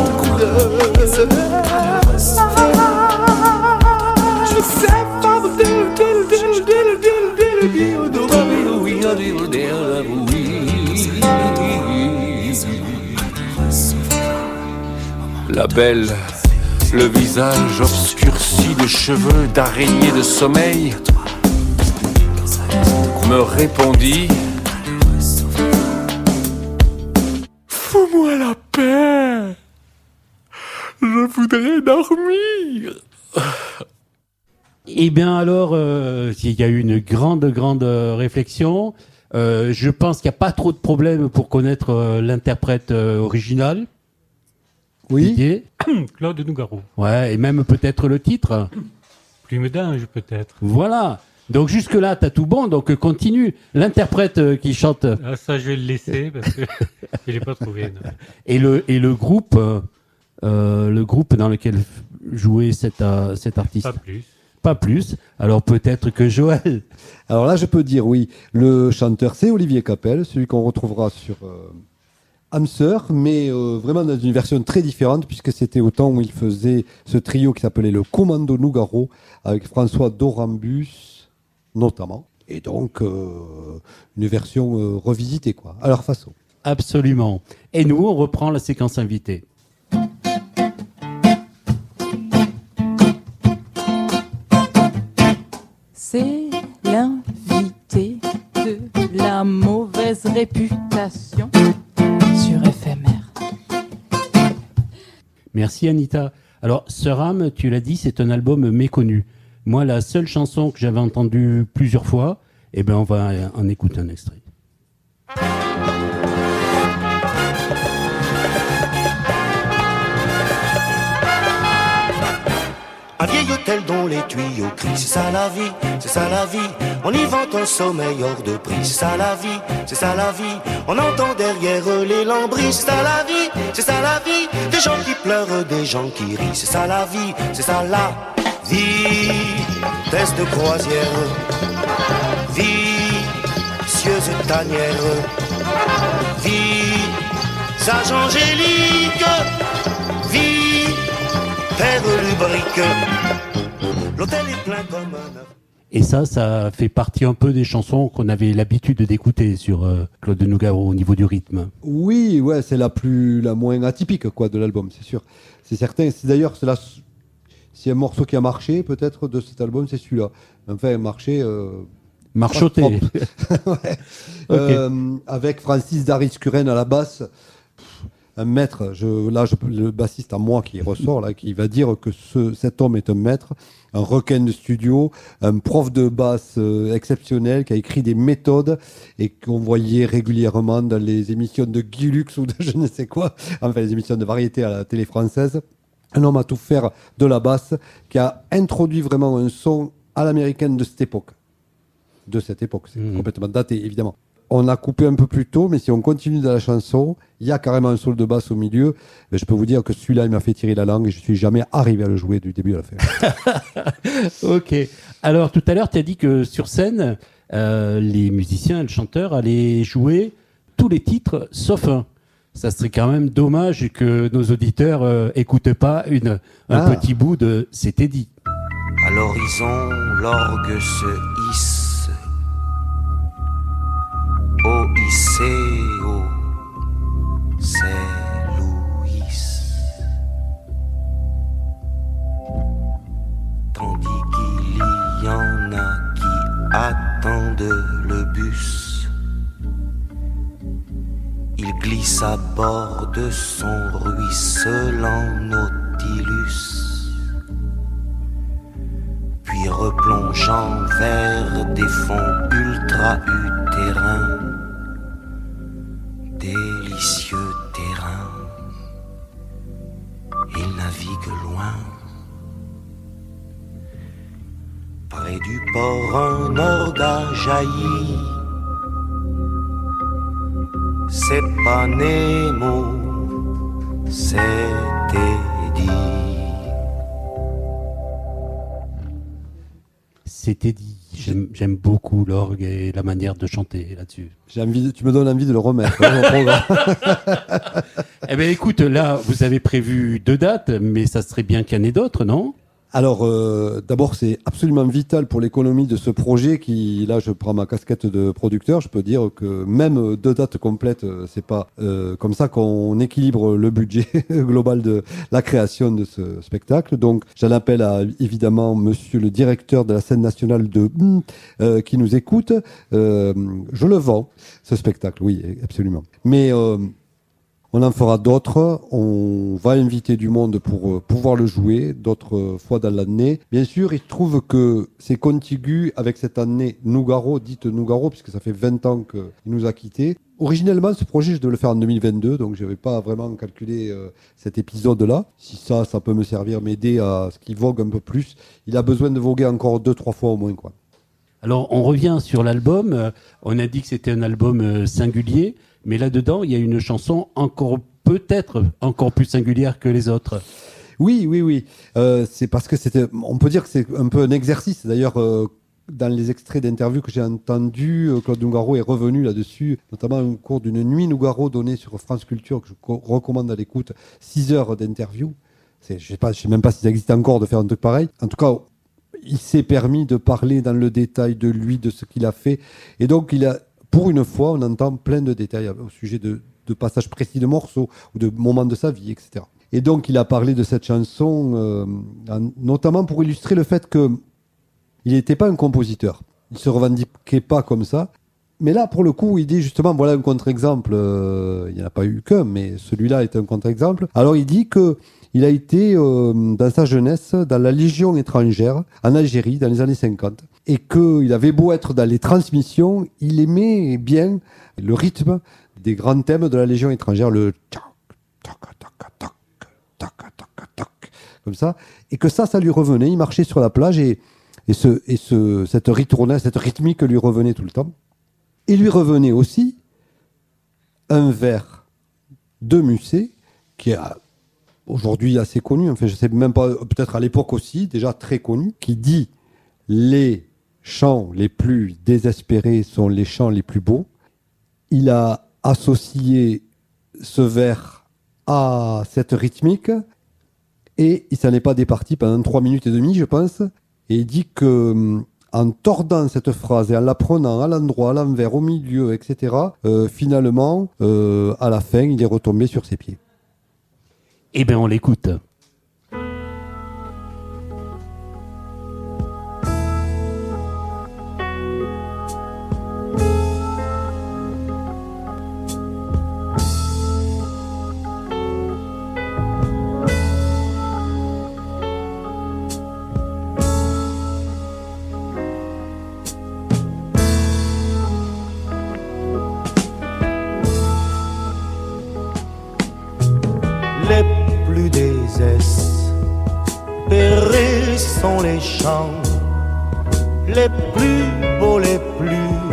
La belle, le visage obscurci de cheveux d'araignée de sommeil, me répondit: fous-moi la paix, je voudrais dormir. Eh bien alors, euh, il y a eu une grande, grande euh, réflexion. Euh, je pense qu'il n'y a pas trop de problèmes pour connaître euh, l'interprète euh, original. Oui. Didier. Claude Nougaro. Ouais, et même peut-être le titre. Plume d'ange, peut-être. Voilà. Donc jusque-là, t'as tout bon, donc continue. L'interprète euh, qui chante... Ah, ça, je vais le laisser, parce que je l'ai pas trouvé. Non. Et, le, et le groupe euh, euh, le groupe dans lequel jouait cet, euh, cet artiste? Pas plus. Pas plus. Alors peut-être que Joël... Alors là, je peux dire oui. Le chanteur, c'est Olivier Capel, celui qu'on retrouvera sur euh, Hamster, mais euh, vraiment dans une version très différente, puisque c'était au temps où il faisait ce trio qui s'appelait le Commando Nougaro, avec François Dorambus notamment, et donc euh, une version euh, revisitée, quoi, à leur façon. Absolument. Et nous, on reprend la séquence invitée. réputation sur F M R. Merci Anita. Alors, Sœur Âme, tu l'as dit, c'est un album méconnu. Moi, la seule chanson que j'avais entendue plusieurs fois, eh ben, on va en écouter un extrait. Un vieil hôtel dont les tuyaux crient, c'est ça la vie, c'est ça la vie. On y vend un sommeil hors de prix, c'est ça la vie, c'est ça la vie. On entend derrière les lambris, c'est ça la vie, c'est ça la vie. Des gens qui pleurent, des gens qui rient, c'est ça la vie, c'est ça la vie. Test de croisière, vicieuse tanière, vie, sage angélique, vie, père lubrique. L'hôtel est plein comme un œuf. Et ça, ça fait partie un peu des chansons qu'on avait l'habitude d'écouter sur euh, Claude Nougaro au niveau du rythme. Oui, ouais, c'est la plus, la moins atypique quoi de l'album, c'est sûr. C'est certain. C'est d'ailleurs, c'est la, si un morceau qui a marché, peut-être de cet album, c'est celui-là. Enfin, marché. Euh, Marchoté. ouais. Okay. euh, avec Francis Daris-Curen à la basse. Un maître, je, là, je, le bassiste à moi qui ressort, là, qui va dire que ce, cet homme est un maître, un requin de studio, un prof de basse euh, exceptionnel, qui a écrit des méthodes et qu'on voyait régulièrement dans les émissions de Guy Lux ou de je ne sais quoi, enfin les émissions de variété à la télé française. Un homme à tout faire de la basse, qui a introduit vraiment un son à l'américaine de cette époque. De cette époque, c'est mmh. complètement daté, évidemment. On a coupé un peu plus tôt, mais si on continue dans la chanson, il y a carrément un solo de basse au milieu. Mais je peux vous dire que celui-là, il m'a fait tirer la langue et je ne suis jamais arrivé à le jouer du début à la fin. Ok. Alors, tout à l'heure, tu as dit que sur scène, euh, les musiciens et le chanteur allaient jouer tous les titres, sauf un. Ça serait quand même dommage que nos auditeurs euh, écoutent pas une, un ah. petit bout de « C'était dit ». À l'horizon, l'orgue se hisse. Oh, Iseo, c'est Louis. Tandis qu'il y en a qui attendent le bus, il glisse à bord de son ruisselant Nautilus, puis replongeant vers des fonds ultra-utérins. Délicieux terrain, il navigue loin. Près du port, un orga jaillit. C'est pas Nemo, c'était dit. C'était dit. J'aime, j'aime beaucoup l'orgue et la manière de chanter là-dessus. J'ai envie de, tu me donnes envie de le remettre. Hein, eh bien, écoute, là, vous avez prévu deux dates, mais ça serait bien qu'il y en ait d'autres, non ? Alors, euh, d'abord, c'est absolument vital pour l'économie de ce projet qui, là, je prends ma casquette de producteur, je peux dire que même deux dates complètes, c'est pas euh, comme ça qu'on équilibre le budget global de la création de ce spectacle. Donc, j'en appelle à, évidemment, monsieur le directeur de la scène nationale de euh, qui nous écoute. Euh, je le vends, ce spectacle, oui, absolument. Mais... Euh, on en fera d'autres, on va inviter du monde pour euh, pouvoir le jouer, d'autres euh, fois dans l'année. Bien sûr, il se trouve que c'est contigu avec cette année Nougaro, dite Nougaro, puisque ça fait vingt ans qu'il nous a quittés. Originellement, ce projet, je devais le faire en deux mille vingt-deux, donc je n'avais pas vraiment calculé euh, cet épisode-là. Si ça, ça peut me servir, m'aider à ce qu'il vogue un peu plus. Il a besoin de voguer encore deux, trois fois au moins, quoi. Alors, on revient sur l'album. On a dit que c'était un album singulier. Mais là-dedans, il y a une chanson encore peut-être encore plus singulière que les autres. Oui, oui, oui. Euh, c'est parce que c'était. On peut dire que c'est un peu un exercice. D'ailleurs, euh, dans les extraits d'interviews que j'ai entendus, euh, Claude Nougaro est revenu là-dessus, notamment au cours d'une nuit Nougaro donnée sur France Culture que je co- recommande à l'écoute. Six heures d'interview. C'est, je sais pas, je sais même pas si ça existe encore de faire un truc pareil. En tout cas, il s'est permis de parler dans le détail de lui, de ce qu'il a fait, et donc il a. Pour une fois, on entend plein de détails au sujet de, de passages précis de morceaux ou de moments de sa vie, et cetera. Et donc, il a parlé de cette chanson, euh, notamment pour illustrer le fait qu'il n'était pas un compositeur. Il ne se revendiquait pas comme ça. Mais là, pour le coup, il dit justement, voilà un contre-exemple. Euh, il n'y en a pas eu qu'un, mais celui-là est un contre-exemple. Alors, il dit que il a été, euh, dans sa jeunesse, dans la Légion étrangère, en Algérie, dans les années cinquante. Et qu'il avait beau être dans les transmissions, il aimait bien le rythme des grands thèmes de la Légion étrangère, le tchac, tac, tac, tac, tac, tac, tac, comme ça. Et que ça, ça lui revenait. Il marchait sur la plage et, et, ce, et ce, cette ritournelle, cette rythmique lui revenait tout le temps. Il lui revenait aussi un vers de Musset qui est aujourd'hui assez connu, enfin je sais même pas, peut-être à l'époque aussi, déjà très connu, qui dit « Les chants les plus désespérés sont les chants les plus beaux ». Il a associé ce vers à cette rythmique et il s'en est pas départi pendant trois minutes et demie, je pense, et il dit que en tordant cette phrase et en la prenant à l'endroit, à l'envers, au milieu, et cetera, euh, finalement, euh, à la fin, il est retombé sur ses pieds. Eh bien, on l'écoute. Les plus désespérés sont les chants les plus beaux, les plus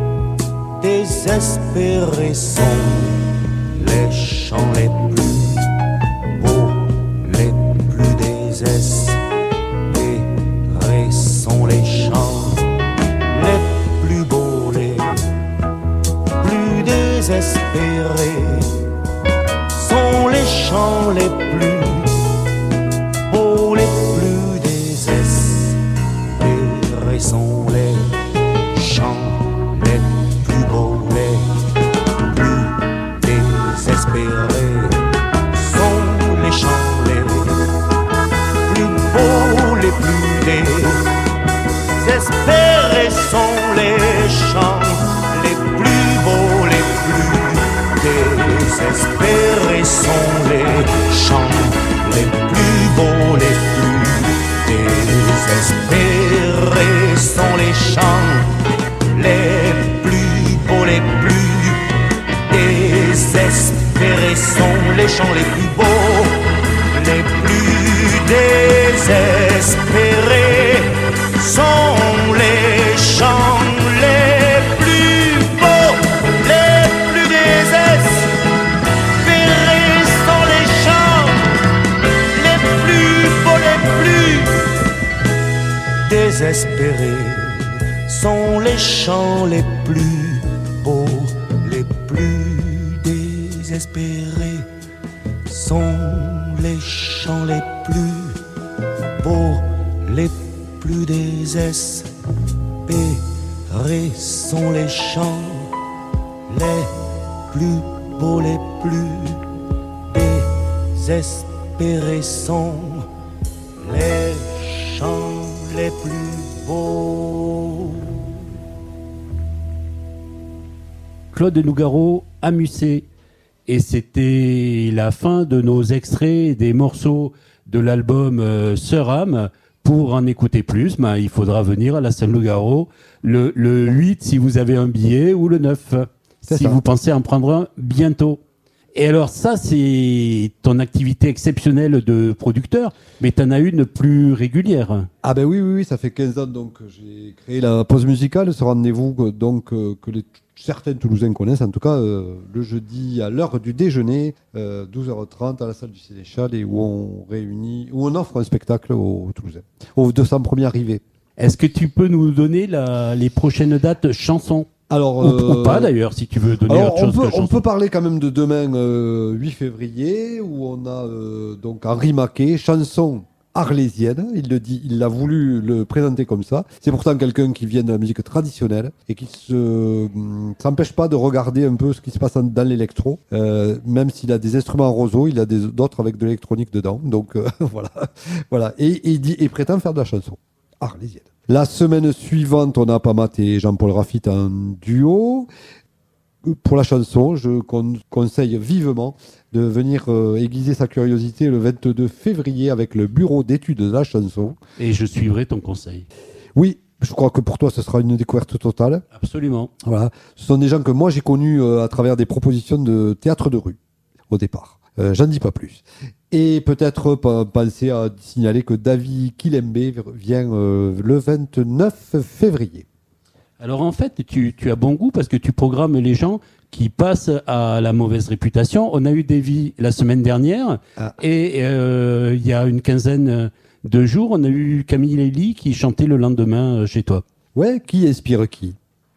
désespérés sont les chants les plus beaux, les plus désespérés sont les chants les plus beaux, les plus désespérés sont les chants les plus beaux, les plus désespérés sont les chants les plus beaux, les plus désespérés sont les chants les plus beaux, les plus désespérés sont les chants les plus beaux, les plus désespérés sont les chants les plus beaux, les plus désespérés sont les chants les plus beaux, les plus désespérés sont les chants les plus beaux, les plus désespérés sont les chants les plus beaux, les plus désespérés sont les chants les plus beaux, les plus désespérés sont les chants les plus beaux, les plus désespérés sont les chants les plus beaux, les plus désespérés sont les chants les plus beaux, les plus désespérés sont les chants les plus beaux. Claude Nougaro à Musset. Et c'était la fin de nos extraits des morceaux de l'album euh, Sœur Âme. Pour en écouter plus, ben, il faudra venir à la salle Nougaro le, le huit si vous avez un billet ou le neuf C'est si ça. vous pensez en prendre un bientôt. Et alors ça, c'est ton activité exceptionnelle de producteur, mais tu en as une plus régulière. Ah ben oui, oui, oui, ça fait quinze ans donc que j'ai créé la pause musicale, ce rendez-vous euh, donc euh, que les, certains Toulousains connaissent, en tout cas euh, le jeudi à l'heure du déjeuner, euh, douze heures trente à la salle du Sénéchal, et où on réunit, où on offre un spectacle aux Toulousains, aux deux cents premiers arrivés. Est-ce que tu peux nous donner la, les prochaines dates chansons? Alors, ou, euh, ou pas d'ailleurs, si tu veux donner alors, autre on chose peut, que on chansons. peut parler quand même de demain, euh, huit février, où on a euh, donc Henri Maquet, chanson arlésienne. Il le dit, il a voulu le présenter comme ça. C'est pourtant quelqu'un qui vient de la musique traditionnelle et qui se hum, s'empêche pas de regarder un peu ce qui se passe en- dans l'électro. Euh, même s'il a des instruments roseaux, il a des, d'autres avec de l'électronique dedans. Donc euh, voilà, voilà. Et, et il dit, et prétend faire de la chanson arlésienne. La semaine suivante, on a Pamat et Jean-Paul Raffit en duo. Pour la chanson, je con- conseille vivement de venir euh, aiguiser sa curiosité le vingt-deux février avec le bureau d'études de la chanson. Et je suivrai ton conseil. Oui, je crois que pour toi, ce sera une découverte totale. Absolument. Voilà. Ce sont des gens que moi, j'ai connus euh, à travers des propositions de théâtre de rue, au départ. Euh, j'en dis pas plus. Et peut-être euh, penser à signaler que David Kilembe vient euh, le vingt-neuf février. Alors en fait, tu, tu as bon goût parce que tu programmes les gens qui passent à la mauvaise réputation. On a eu Davy la semaine dernière ah. et euh, il y a une quinzaine de jours, on a eu Camille Lely qui chantait le lendemain chez toi. Ouais, qui inspire qui?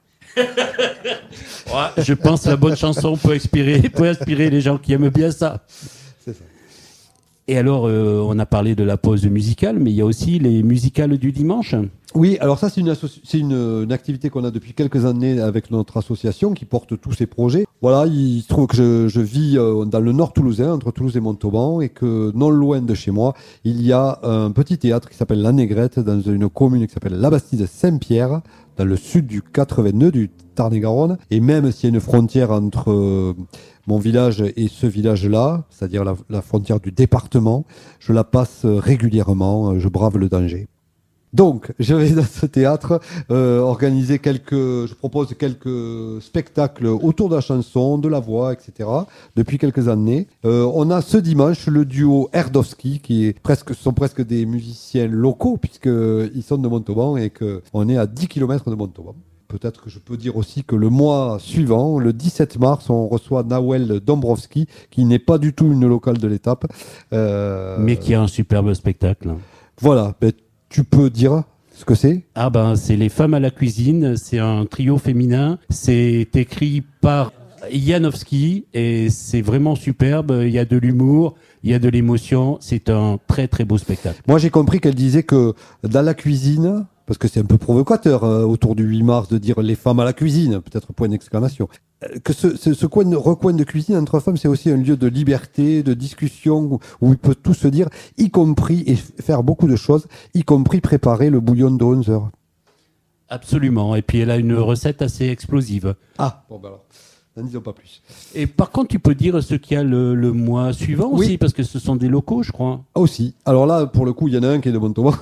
Ouais, je pense que la bonne chanson peut inspirer, peut inspirer les gens qui aiment bien ça. C'est ça. Et alors, euh, on a parlé de la pause musicale, mais il y a aussi les musicales du dimanche. Oui, alors ça, c'est une, associ- c'est une, une activité qu'on a depuis quelques années avec notre association qui porte tous ces projets. Voilà, il se trouve que je, je vis euh, dans le nord toulousain, entre Toulouse et Montauban, et que non loin de chez moi, il y a un petit théâtre qui s'appelle La Négrette, dans une commune qui s'appelle La Bastide-Saint-Pierre, dans le sud du quatre-vingt-deux, du Tarn-et-Garonne. Et même s'il y a une frontière entre euh, mon village et ce village-là, c'est-à-dire la, la frontière du département, je la passe régulièrement, je brave le danger. Donc, je vais dans ce théâtre euh, organiser quelques, je propose quelques spectacles autour de la chanson, de la voix, et cetera. Depuis quelques années. Euh, on a ce dimanche le duo Erdowski, qui est presque, sont presque des musiciens locaux puisqu'ils sont de Montauban et qu'on est à dix kilomètres de Montauban. Peut-être que je peux dire aussi que le mois suivant, le dix-sept mars, on reçoit Nawel Dombrowski, qui n'est pas du tout une locale de l'étape. Euh... Mais qui a un superbe spectacle. Voilà, ben, tu peux dire ce que c'est? Ah ben, c'est Les Femmes à la cuisine, c'est un trio féminin, c'est écrit par Janowski et c'est vraiment superbe, il y a de l'humour, il y a de l'émotion, c'est un très très beau spectacle. Moi j'ai compris qu'elle disait que dans la cuisine, parce que c'est un peu provocateur euh, autour du huit mars de dire les femmes à la cuisine, peut-être point d'exclamation, euh, que ce, ce, ce coin de, recoin de cuisine entre femmes, c'est aussi un lieu de liberté, de discussion, où, où il peut tout se dire, y compris, et faire beaucoup de choses, y compris préparer le bouillon de onze heures. Absolument, et puis elle a une recette assez explosive. Ah, bon ben alors, n'en disons pas plus. Et par contre, tu peux dire ce qu'il y a le, le mois suivant Oui. aussi, parce que ce sont des locaux, je crois. Aussi. Alors là, pour le coup, il y en a un qui est de Montauban.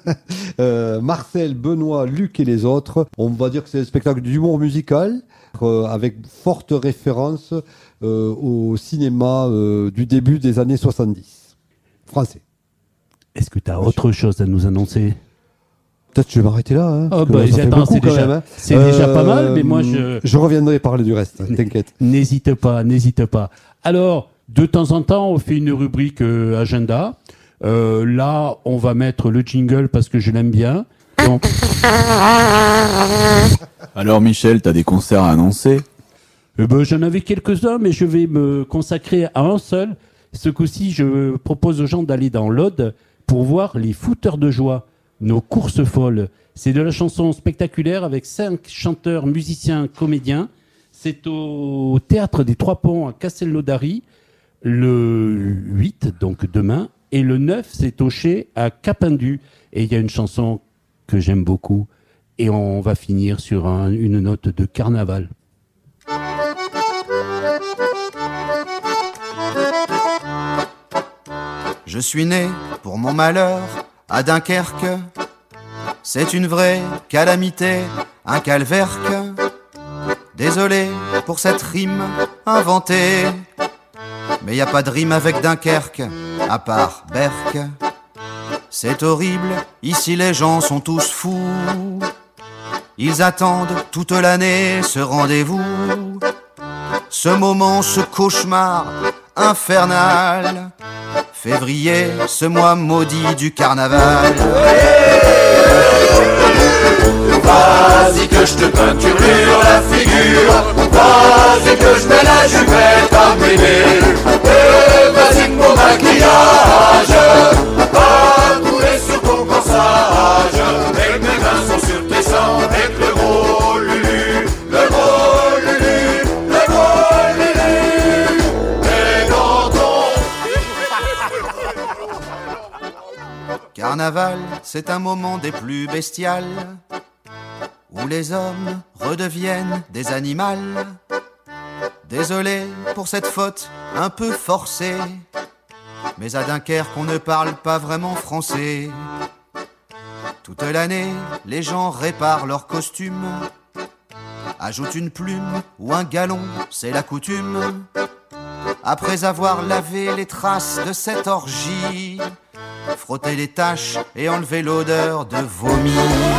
euh, Marcel, Benoît, Luc et les autres. On va dire que c'est un spectacle d'humour musical, euh, avec forte référence euh, au cinéma euh, du début des années soixante-dix. Français. Est-ce que tu as autre chose à nous annoncer? Peut-être que je vais m'arrêter là. Hein, Oh parce que bah, là, ça fait attends, beaucoup c'est quand déjà, même, hein. c'est déjà pas mal, mais moi je... Je reviendrai parler du reste, t'inquiète. N'hésite pas, n'hésite pas. Alors, de temps en temps, on fait une rubrique euh, agenda. Euh, là, on va mettre le jingle parce que je l'aime bien. Donc... Alors Michel, t'as des concerts à annoncer? Eh ben, j'en avais quelques-uns, mais je vais me consacrer à un seul. Ce coup-ci, je propose aux gens d'aller dans l'Aude pour voir les footeurs de joie, nos courses folles. C'est de la chanson spectaculaire avec cinq chanteurs, musiciens, comédiens. C'est au Théâtre des Trois Ponts à Castelnaudary, le huit, donc demain. Et le neuf, c'est au Chez à Capendu. Et il y a une chanson que j'aime beaucoup. Et on va finir sur un- une note de carnaval. Je suis né, pour mon malheur, à Dunkerque. C'est une vraie calamité, un calvaire. Désolé pour cette rime inventée, mais y a pas de rime avec Dunkerque, à part Berck. C'est horrible, ici les gens sont tous fous. Ils attendent toute l'année ce rendez-vous, ce moment, ce cauchemar infernal. Février, ce mois maudit du carnaval. Vas-y que je te peinture la figure, vas-y que je mets la jumette à bébé, et vas-y que mon maquillage va couler sur ton corsage, et que mes mains sont sur tes seins, et que le gros lulu, le gros lulu, le gros lulu, est dans ton carnaval, c'est un moment des plus bestiales, où les hommes redeviennent des animaux. Désolé pour cette faute un peu forcée, mais à Dunkerque on ne parle pas vraiment français. Toute l'année, les gens réparent leurs costumes, ajoutent une plume ou un galon, c'est la coutume. Après avoir lavé les traces de cette orgie, frotter les taches et enlever l'odeur de vomi.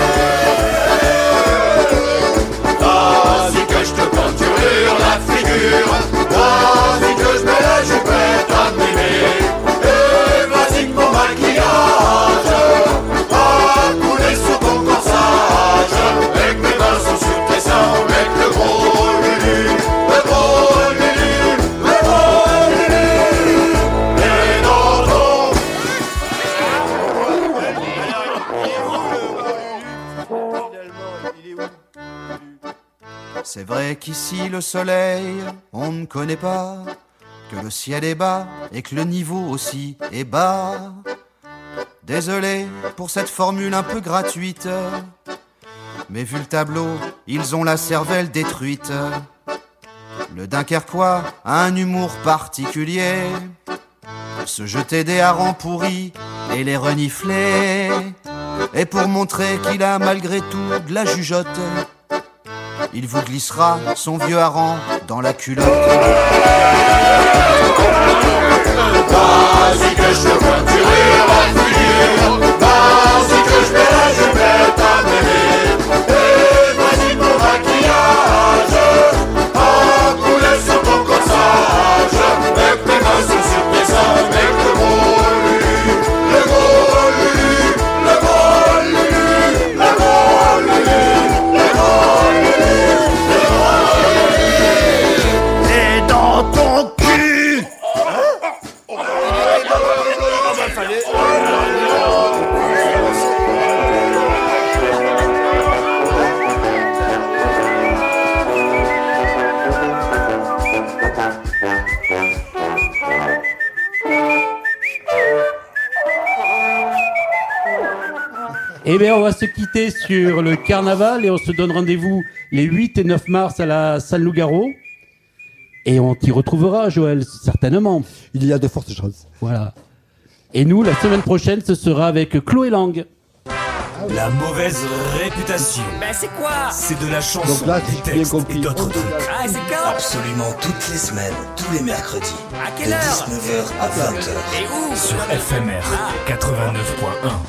Vas-y que je te peinture la figure, vas-y que je mets la jupette à mémé, et vas-y que mon maquillage va couler sur ton corsage, et que mes mains sont sur tes seins, avec le gros lulu, le gros lulu, le gros lulu, et dans ton... C'est vrai qu'ici le soleil, on ne connaît pas, que le ciel est bas et que le niveau aussi est bas. Désolé pour cette formule un peu gratuite, mais vu le tableau, ils ont la cervelle détruite. Le Dunkerquois a un humour particulier, se jeter des harengs pourris et les renifler. Et pour montrer qu'il a malgré tout de la jugeote, il vous glissera son vieux hareng dans la culotte. Vas-y que je te peinture la figure, vas-y que je mets la jupette à mémé, et vas-y mon maquillage a coulé sur ton corsage, avec mes mains sont sur tes seins, avec le gros lulu, le gros lulu, le gros lulu, le gros lulu, le gros lulu, le gros lulu, et dans ton cul. Eh bien, on va se quitter sur le carnaval et on se donne rendez-vous les huit et neuf mars à la salle Nougaro. Et on t'y retrouvera, Joël, certainement. Il y a de fortes chances. Voilà. Et nous, la semaine prochaine, ce sera avec Chloé Lang. La mauvaise réputation. Ben c'est quoi? C'est de la chanson, Donc là, des si j'ai bien textes compris, et d'autres on te trucs. Ah, c'est quand? Absolument toutes les semaines, tous les mercredis. À quelle de heure? dix-neuf heures à vingt heures. Et où? Sur F M R quatre-vingt-neuf point un.